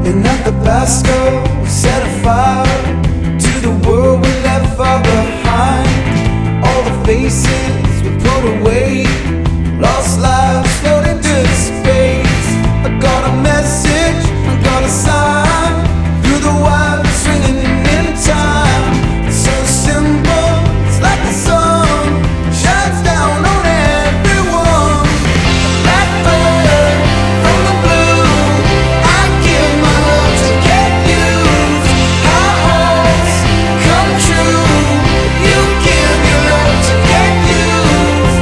And at the Basco, we set a fire to the world we left far behind. All the faces we put away, lost lives floating to space. I got a message, I got a sign, through the wires swinging in time. It's so simple, it's like the sun shines down on everyone. Blackbird from the blue, I give my love to get used. Our hopes come true, you give your love to get used.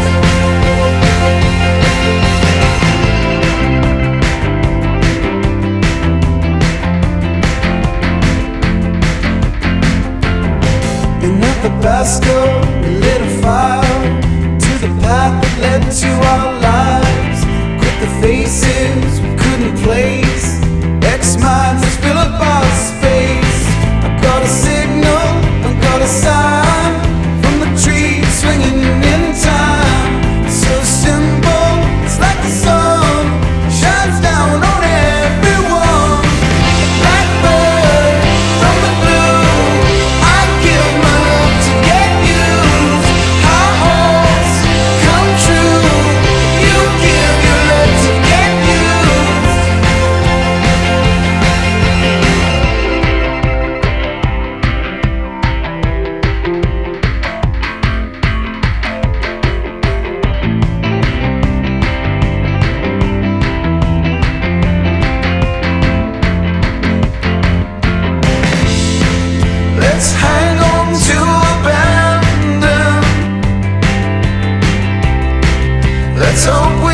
And at the Basco, we lit a fire to the path that led to our lives. Quit the faces we couldn't place, X-minds fill up our space. I got a signal, I got a sign, from the trees swinging in time. So simple, it's like the sun shines down on everyone. Blackbird from the blue, I give my love to get used. Our hopes come true, you give your love to get used. Let's hang on to abandon. Let's hope we